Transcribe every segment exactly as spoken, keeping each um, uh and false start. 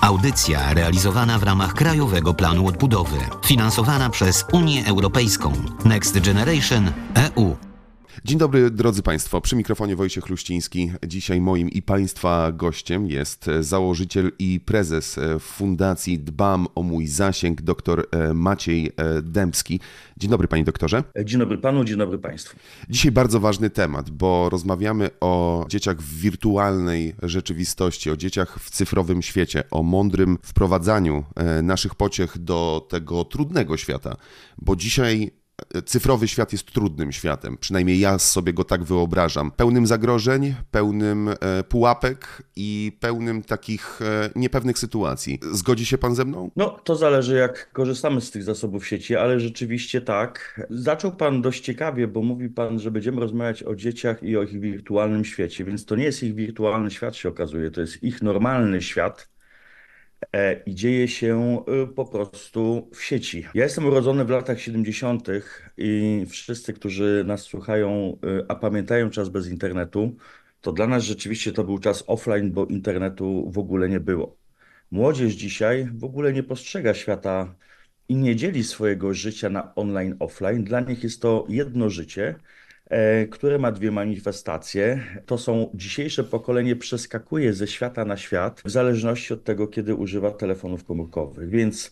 Audycja realizowana w ramach Krajowego Planu Odbudowy, finansowana przez Unię Europejską Next Generation E U. Dzień dobry drodzy Państwo, przy mikrofonie Wojciech Chluściński. Dzisiaj moim i Państwa gościem jest założyciel i prezes Fundacji Dbam o Mój Zasięg, dr Maciej Dębski. Dzień dobry Panie doktorze. Dzień dobry Panu, dzień dobry Państwu. Dzisiaj bardzo ważny temat, bo rozmawiamy o dzieciach w wirtualnej rzeczywistości, o dzieciach w cyfrowym świecie, o mądrym wprowadzaniu naszych pociech do tego trudnego świata, bo dzisiaj cyfrowy świat jest trudnym światem, przynajmniej ja sobie go tak wyobrażam. Pełnym zagrożeń, pełnym pułapek i pełnym takich niepewnych sytuacji. Zgodzi się Pan ze mną? No, to zależy jak korzystamy z tych zasobów sieci, ale rzeczywiście tak. Zaczął Pan dość ciekawie, bo mówi Pan, że będziemy rozmawiać o dzieciach i o ich wirtualnym świecie, więc to nie jest ich wirtualny świat, się okazuje, to jest ich normalny świat. I dzieje się po prostu w sieci. Ja jestem urodzony w latach siedemdziesiątych i wszyscy, którzy nas słuchają, a pamiętają czas bez internetu, to dla nas rzeczywiście to był czas offline, bo internetu w ogóle nie było. Młodzież dzisiaj w ogóle nie postrzega świata i nie dzieli swojego życia na online, offline. Dla nich jest to jedno życie, które ma dwie manifestacje. To są dzisiejsze pokolenie przeskakuje ze świata na świat w zależności od tego, kiedy używa telefonów komórkowych. Więc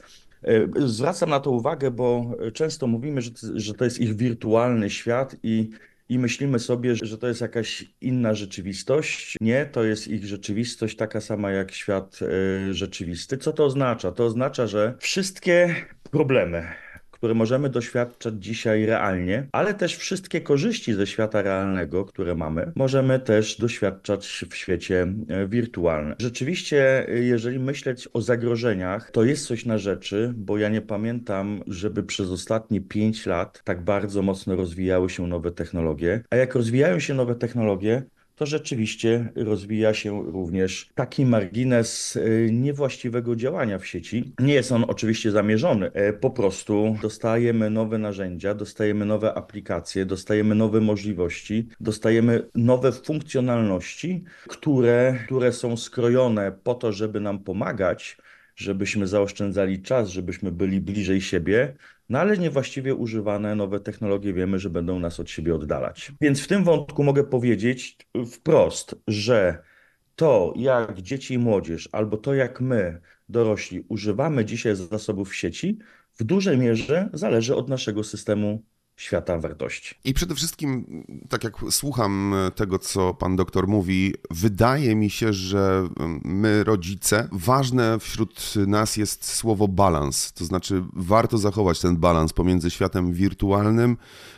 zwracam na to uwagę, bo często mówimy, że to, że to jest ich wirtualny świat i, i myślimy sobie, że to jest jakaś inna rzeczywistość. Nie, to jest ich rzeczywistość taka sama jak świat rzeczywisty. Co to oznacza? To oznacza, że wszystkie problemy, które możemy doświadczać dzisiaj realnie, ale też wszystkie korzyści ze świata realnego, które mamy, możemy też doświadczać w świecie wirtualnym. Rzeczywiście, jeżeli myśleć o zagrożeniach, to jest coś na rzeczy, bo ja nie pamiętam, żeby przez ostatnie pięć lat tak bardzo mocno rozwijały się nowe technologie, a jak rozwijają się nowe technologie, to rzeczywiście rozwija się również taki margines niewłaściwego działania w sieci. Nie jest on oczywiście zamierzony, po prostu dostajemy nowe narzędzia, dostajemy nowe aplikacje, dostajemy nowe możliwości, dostajemy nowe funkcjonalności, które, które są skrojone po to, żeby nam pomagać, żebyśmy zaoszczędzali czas, żebyśmy byli bliżej siebie, no ale niewłaściwie używane nowe technologie wiemy, że będą nas od siebie oddalać. Więc w tym wątku mogę powiedzieć wprost, że to jak dzieci i młodzież, albo to jak my, dorośli, używamy dzisiaj zasobów sieci, w dużej mierze zależy od naszego systemu świata wartości. I przede wszystkim, tak jak słucham tego, co pan doktor mówi, wydaje mi się, że my, rodzice, ważne wśród nas jest słowo balans. To znaczy, warto zachować ten balans pomiędzy światem wirtualnym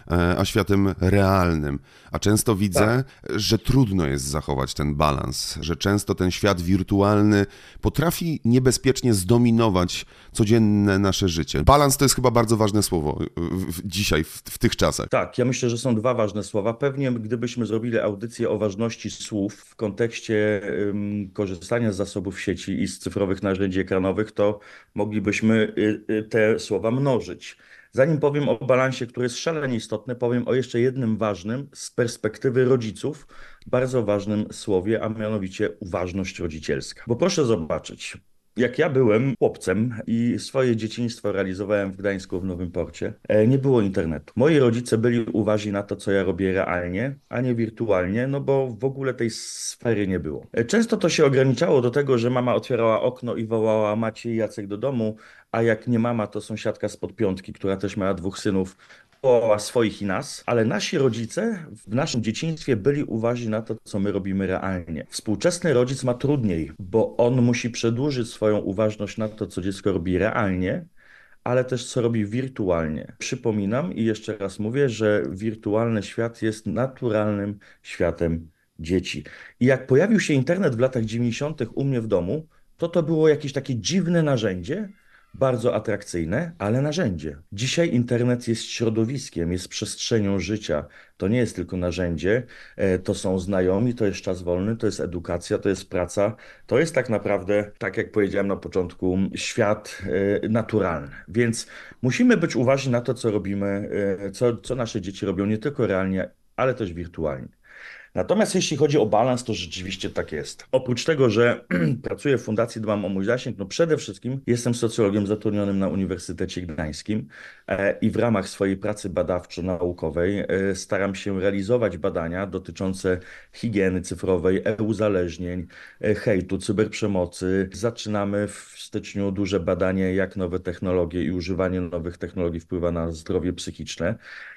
a światem realnym. A często widzę, tak, że trudno jest zachować ten balans, że często ten świat wirtualny potrafi niebezpiecznie zdominować codzienne nasze życie. Balans to jest chyba bardzo ważne słowo dzisiaj, w, w tych czasach. Tak, ja myślę, że są dwa ważne słowa. Pewnie gdybyśmy zrobili audycję o ważności słów w kontekście um, korzystania z zasobów sieci i z cyfrowych narzędzi ekranowych, to moglibyśmy y, y, te słowa mnożyć. Zanim powiem o balansie, który jest szalenie istotny, powiem o jeszcze jednym ważnym z perspektywy rodziców, bardzo ważnym słowie, a mianowicie uważność rodzicielska. Bo proszę zobaczyć, jak ja byłem chłopcem i swoje dzieciństwo realizowałem w Gdańsku w Nowym Porcie, nie było internetu. Moi rodzice byli uważni na to, co ja robię realnie, a nie wirtualnie, no bo w ogóle tej sfery nie było. Często to się ograniczało do tego, że mama otwierała okno i wołała: Maciej, Jacek do domu, a jak nie mama, to sąsiadka spod piątki, która też miała dwóch synów, wołała swoich i nas, ale nasi rodzice w naszym dzieciństwie byli uważni na to, co my robimy realnie. Współczesny rodzic ma trudniej, bo on musi przedłużyć swoją uważność na to, co dziecko robi realnie, ale też co robi wirtualnie. Przypominam i jeszcze raz mówię, że wirtualny świat jest naturalnym światem dzieci. I jak pojawił się internet w latach dziewięćdziesiątych u mnie w domu, to to było jakieś takie dziwne narzędzie, bardzo atrakcyjne, ale narzędzie. Dzisiaj internet jest środowiskiem, jest przestrzenią życia. To nie jest tylko narzędzie, to są znajomi, to jest czas wolny, to jest edukacja, to jest praca. To jest tak naprawdę, tak jak powiedziałem na początku, świat naturalny. Więc musimy być uważni na to, co robimy, co, co nasze dzieci robią nie tylko realnie, ale też wirtualnie. Natomiast jeśli chodzi o balans, to rzeczywiście tak jest. Oprócz tego, że pracuję w Fundacji Dbam o mój zasięg, no przede wszystkim jestem socjologiem zatrudnionym na Uniwersytecie Gdańskim e, i w ramach swojej pracy badawczo-naukowej e, staram się realizować badania dotyczące higieny cyfrowej, e-uzależnień, e, hejtu, cyberprzemocy. Zaczynamy w styczniu duże badanie, jak nowe technologie i używanie nowych technologii wpływa na zdrowie psychiczne.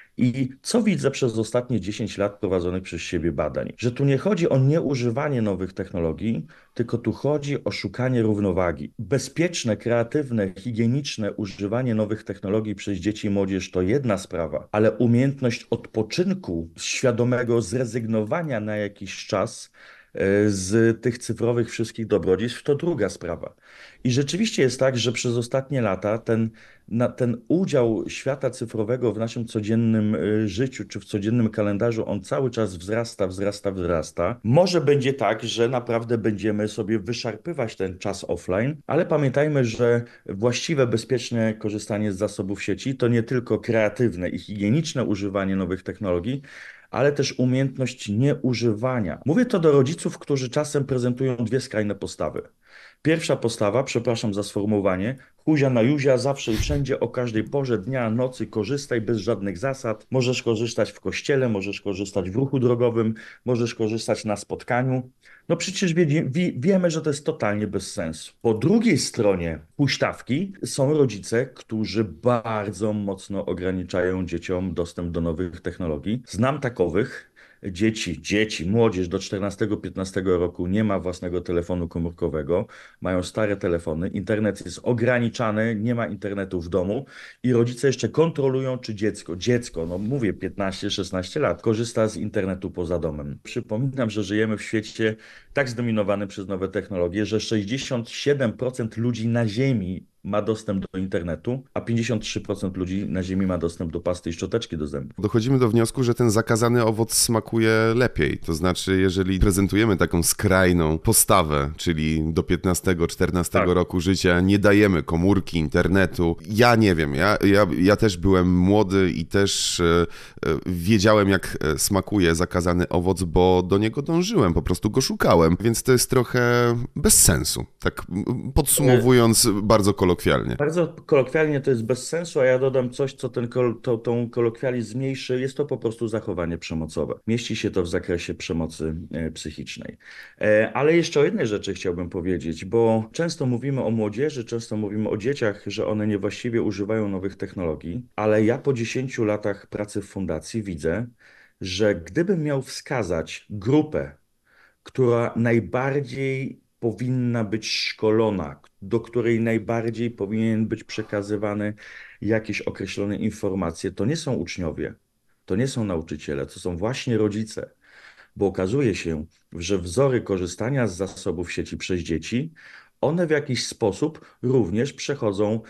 I co widzę przez ostatnie dziesięć lat prowadzonych przez siebie badań? Że tu nie chodzi o nieużywanie nowych technologii, tylko tu chodzi o szukanie równowagi. Bezpieczne, kreatywne, higieniczne używanie nowych technologii przez dzieci i młodzież to jedna sprawa, ale umiejętność odpoczynku, świadomego zrezygnowania na jakiś czas e, z tych cyfrowych wszystkich dobrodziejstw to druga sprawa. I rzeczywiście jest tak, że przez ostatnie lata ten, na, ten udział świata cyfrowego w naszym codziennym y, życiu czy w codziennym kalendarzu, on cały czas wzrasta, wzrasta, wzrasta. Może będzie tak, że naprawdę będziemy sobie wyszarpywać ten czas offline, ale pamiętajmy, że właściwe, bezpieczne korzystanie z zasobów sieci to nie tylko kreatywne i higieniczne używanie nowych technologii, ale też umiejętność nieużywania. Mówię to do rodziców, którzy czasem prezentują dwie skrajne postawy. Pierwsza postawa, przepraszam za sformułowanie, huzia na juzia, zawsze i wszędzie, o każdej porze dnia, nocy, korzystaj bez żadnych zasad. Możesz korzystać w kościele, możesz korzystać w ruchu drogowym, możesz korzystać na spotkaniu. No przecież wie, wie, wiemy, że to jest totalnie bez sensu. Po drugiej stronie huśtawki są rodzice, którzy bardzo mocno ograniczają dzieciom dostęp do nowych technologii. Znam takowych. Dzieci, dzieci, młodzież do czternastego piętnastego roku nie ma własnego telefonu komórkowego, mają stare telefony, internet jest ograniczany, nie ma internetu w domu i rodzice jeszcze kontrolują, czy dziecko, dziecko, no mówię piętnaście szesnaście lat, korzysta z internetu poza domem. Przypominam, że żyjemy w świecie tak zdominowanym przez nowe technologie, że sześćdziesiąt siedem procent ludzi na Ziemi ma dostęp do internetu, a pięćdziesiąt trzy procent ludzi na Ziemi ma dostęp do pasty i szczoteczki do zębów. Dochodzimy do wniosku, że ten zakazany owoc smakuje lepiej. To znaczy, jeżeli prezentujemy taką skrajną postawę, czyli do piętnastego czternastego Tak. roku życia nie dajemy komórki, internetu. Ja nie wiem, ja, ja, ja też byłem młody i też e, e, wiedziałem, jak smakuje zakazany owoc, bo do niego dążyłem, po prostu go szukałem. Więc to jest trochę bez sensu, tak podsumowując bardzo kolokwialnie. Bardzo kolokwialnie to jest bez sensu, a ja dodam coś, co ten kol, to, tą kolokwializm zmniejszy. Jest to po prostu zachowanie przemocowe. Mieści się to w zakresie przemocy e, psychicznej. E, ale jeszcze o jednej rzeczy chciałbym powiedzieć, bo często mówimy o młodzieży, często mówimy o dzieciach, że one niewłaściwie używają nowych technologii, ale ja po dziesięciu latach pracy w fundacji widzę, że gdybym miał wskazać grupę, która najbardziej powinna być szkolona, do której najbardziej powinien być przekazywany jakieś określone informacje, to nie są uczniowie, to nie są nauczyciele, to są właśnie rodzice, bo okazuje się, że wzory korzystania z zasobów sieci przez dzieci, one w jakiś sposób również przechodzą e,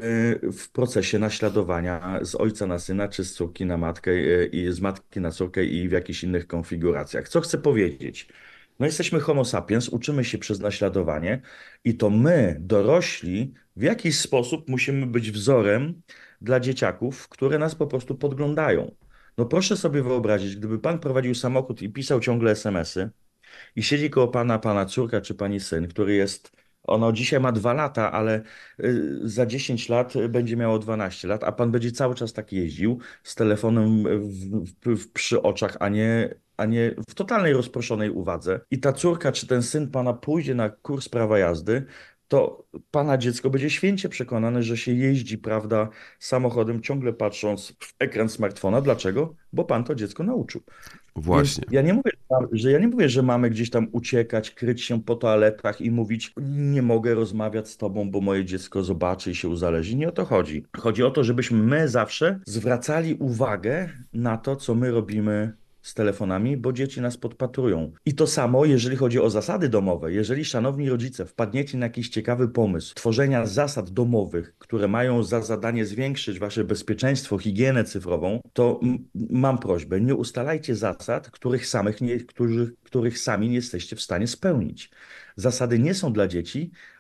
w procesie naśladowania z ojca na syna, czy z córki na matkę, e, i z matki na córkę i w jakichś innych konfiguracjach. Co chcę powiedzieć? No jesteśmy homo sapiens, uczymy się przez naśladowanie i to my, dorośli, w jakiś sposób musimy być wzorem dla dzieciaków, które nas po prostu podglądają. No proszę sobie wyobrazić, gdyby pan prowadził samochód i pisał ciągle es em esy i siedzi koło pana, pana córka czy pani syn, który jest, ono dzisiaj ma dwa lata, ale y, za dziesięć lat będzie miało dwanaście lat, a pan będzie cały czas tak jeździł z telefonem w, w, w, przy oczach, a nie, a nie w totalnej rozproszonej uwadze. I ta córka czy ten syn pana pójdzie na kurs prawa jazdy, to pana dziecko będzie święcie przekonane, że się jeździ, prawda, samochodem, ciągle patrząc w ekran smartfona. Dlaczego? Bo pan to dziecko nauczył. Więc Właśnie. ja nie mówię, że ja nie mówię, że mamy gdzieś tam uciekać, kryć się po toaletach i mówić, nie mogę rozmawiać z tobą, bo moje dziecko zobaczy i się uzależni. Nie o to chodzi. Chodzi o to, żebyśmy my zawsze zwracali uwagę na to, co my robimy z telefonami, bo dzieci nas podpatrują. I to samo, jeżeli chodzi o zasady domowe. Jeżeli, szanowni rodzice, wpadniecie na jakiś ciekawy pomysł tworzenia zasad domowych, które mają za zadanie zwiększyć wasze bezpieczeństwo, higienę cyfrową, to m- mam prośbę, nie ustalajcie zasad, których samych nie, którzy, których sami nie jesteście w stanie spełnić. Zasady nie są dla dzieci,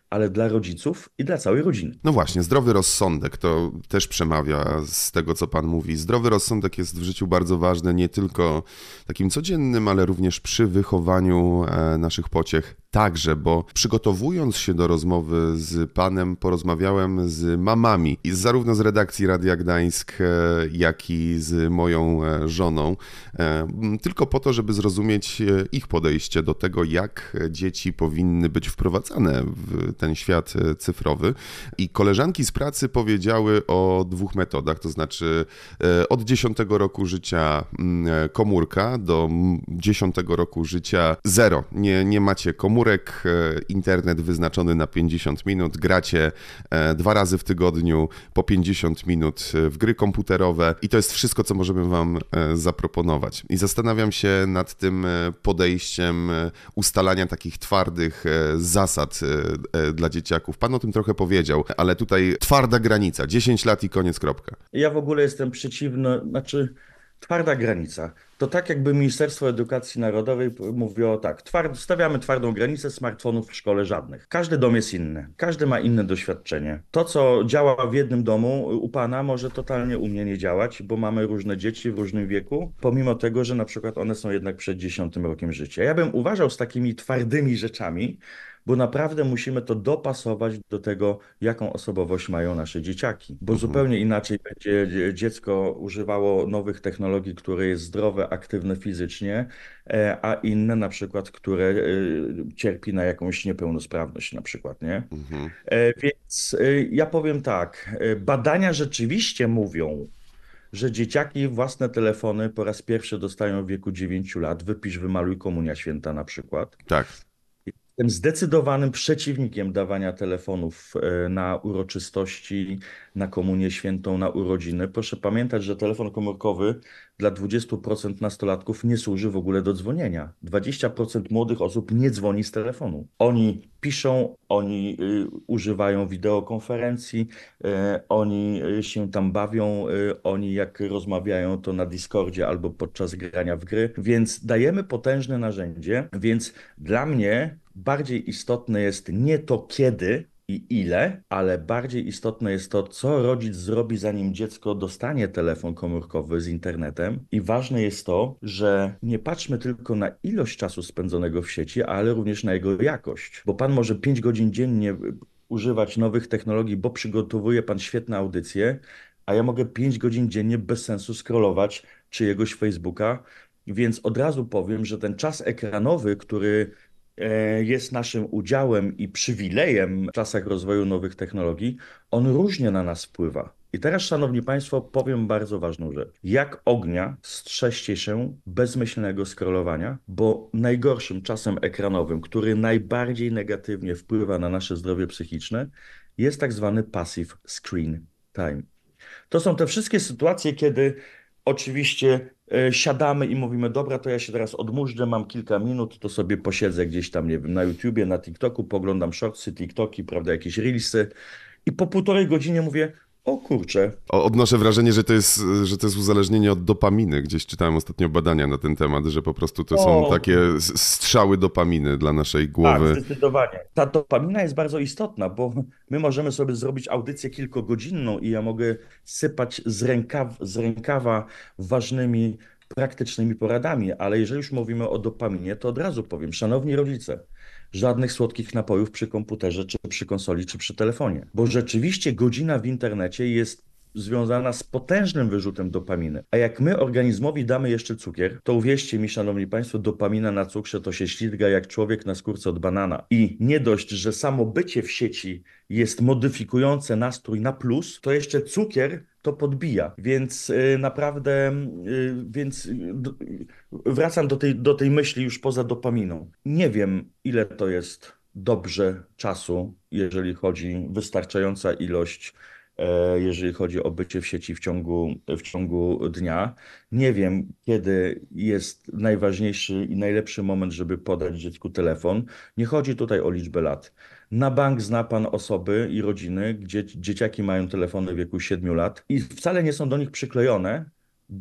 ale dla rodziców i dla całej rodziny. No właśnie, zdrowy rozsądek to też przemawia z tego, co pan mówi. Zdrowy rozsądek jest w życiu bardzo ważny, nie tylko takim codziennym, ale również przy wychowaniu e, naszych pociech także, bo przygotowując się do rozmowy z panem, porozmawiałem z mamami, i zarówno z redakcji Radia Gdańsk, e, jak i z moją e, żoną, e, tylko po to, żeby zrozumieć e, ich podejście do tego, jak dzieci powinny być wprowadzane w ten świat e, cyfrowy. I koleżanki z pracy powiedziały o dwóch metodach, to znaczy e, od dziesiątego roku życia mm, e, komórka do mm, dziesiątego roku życia zero. Nie, nie macie komórek, e, internet wyznaczony na pięćdziesiąt minut, gracie e, dwa razy w tygodniu po pięćdziesiąt minut w gry komputerowe i to jest wszystko, co możemy wam e, zaproponować. I zastanawiam się nad tym e, podejściem e, ustalania takich twardych e, zasad e, e, dla dzieciaków. Pan o tym trochę powiedział, ale tutaj twarda granica, dziesięć lat i koniec, kropka. Ja w ogóle jestem przeciwny, znaczy twarda granica. To tak jakby Ministerstwo Edukacji Narodowej mówiło tak, tward, stawiamy twardą granicę, smartfonów w szkole żadnych. Każdy dom jest inny, każdy ma inne doświadczenie. To, co działa w jednym domu u pana, może totalnie u mnie nie działać, bo mamy różne dzieci w różnym wieku, pomimo tego, że na przykład one są jednak przed dziesiątym rokiem życia. Ja bym uważał z takimi twardymi rzeczami, bo naprawdę musimy to dopasować do tego, jaką osobowość mają nasze dzieciaki. Bo Mhm. zupełnie inaczej będzie dziecko używało nowych technologii, które jest zdrowe, aktywne fizycznie, e, a inne na przykład, które e, cierpi na jakąś niepełnosprawność na przykład, nie? Mhm. E, Więc e, ja powiem tak, e, badania rzeczywiście mówią, że dzieciaki własne telefony po raz pierwszy dostają w wieku dziewięciu lat. Wypisz, wymaluj, Komunia Święta na przykład. Tak. Jestem zdecydowanym przeciwnikiem dawania telefonów e, na uroczystości, na Komunię Świętą, na urodziny. Proszę pamiętać, że telefon komórkowy dla dwudziestu procent nastolatków nie służy w ogóle do dzwonienia. dwadzieścia procent młodych osób nie dzwoni z telefonu. Oni piszą, oni y, używają wideokonferencji, y, oni y, się tam bawią, y, oni jak rozmawiają to na Discordzie albo podczas grania w gry, więc dajemy potężne narzędzie, więc dla mnie bardziej istotne jest nie to kiedy i ile, ale bardziej istotne jest to, co rodzic zrobi, zanim dziecko dostanie telefon komórkowy z internetem. I ważne jest to, że nie patrzmy tylko na ilość czasu spędzonego w sieci, ale również na jego jakość. Bo pan może pięć godzin dziennie używać nowych technologii, bo przygotowuje pan świetne audycje, a ja mogę pięć godzin dziennie bez sensu scrollować czyjegoś Facebooka. Więc od razu powiem, że ten czas ekranowy, który e, jest naszym udziałem i przywilejem w czasach rozwoju nowych technologii, on różnie na nas wpływa. I teraz, szanowni państwo, powiem bardzo ważną rzecz. Jak ognia strzeżcie się bezmyślnego scrollowania, bo najgorszym czasem ekranowym, który najbardziej negatywnie wpływa na nasze zdrowie psychiczne, jest tak zwany passive screen time. To są te wszystkie sytuacje, kiedy oczywiście e, siadamy i mówimy, dobra, to ja się teraz odmurzę, mam kilka minut, to sobie posiedzę gdzieś tam, nie wiem, na YouTubie, na TikToku, poglądam shortsy, TikToki, prawda, jakieś reelsy i po półtorej godzinie mówię, o kurczę, O- Odnoszę wrażenie, że to jest, że to jest uzależnienie od dopaminy. Gdzieś czytałem ostatnio badania na ten temat, że po prostu to są O. takie s- strzały dopaminy dla naszej tak, głowy. zdecydowanie. Ta dopamina jest bardzo istotna, bo my możemy sobie zrobić audycję kilkugodzinną i ja mogę sypać z rękaw, z rękawa ważnymi, praktycznymi poradami, ale jeżeli już mówimy o dopaminie, to od razu powiem, szanowni rodzice, żadnych słodkich napojów przy komputerze, czy przy konsoli, czy przy telefonie, bo rzeczywiście godzina w internecie jest związana z potężnym wyrzutem dopaminy. A jak my organizmowi damy jeszcze cukier, to uwierzcie mi, szanowni państwo, dopamina na cukrze to się ślizga jak człowiek na skórce od banana. I nie dość, że samo bycie w sieci jest modyfikujące nastrój na plus, to jeszcze cukier to podbija. Więc y, naprawdę, y, więc y, d- wracam do tej, do tej myśli już poza dopaminą. Nie wiem, ile to jest dobrze czasu, jeżeli chodzi wystarczająca ilość, e, jeżeli chodzi o bycie w sieci w ciągu, w ciągu dnia. Nie wiem, kiedy jest najważniejszy i najlepszy moment, żeby podać dziecku telefon. Nie chodzi tutaj o liczbę lat. Na bank zna pan osoby i rodziny, gdzie dzieciaki mają telefony w wieku siedmiu lat i wcale nie są do nich przyklejone,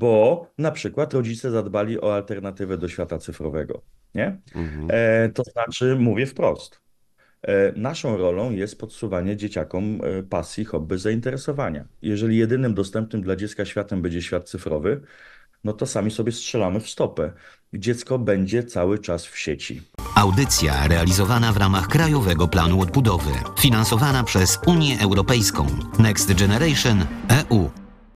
bo na przykład rodzice zadbali o alternatywę do świata cyfrowego, nie? Mhm. E, to znaczy, mówię wprost, E, Naszą rolą jest podsuwanie dzieciakom e, pasji, hobby, zainteresowania. Jeżeli jedynym dostępnym dla dziecka światem będzie świat cyfrowy, no to sami sobie strzelamy w stopę. Dziecko będzie cały czas w sieci. Audycja realizowana w ramach Krajowego Planu Odbudowy, finansowana przez Unię Europejską Next Generation E U.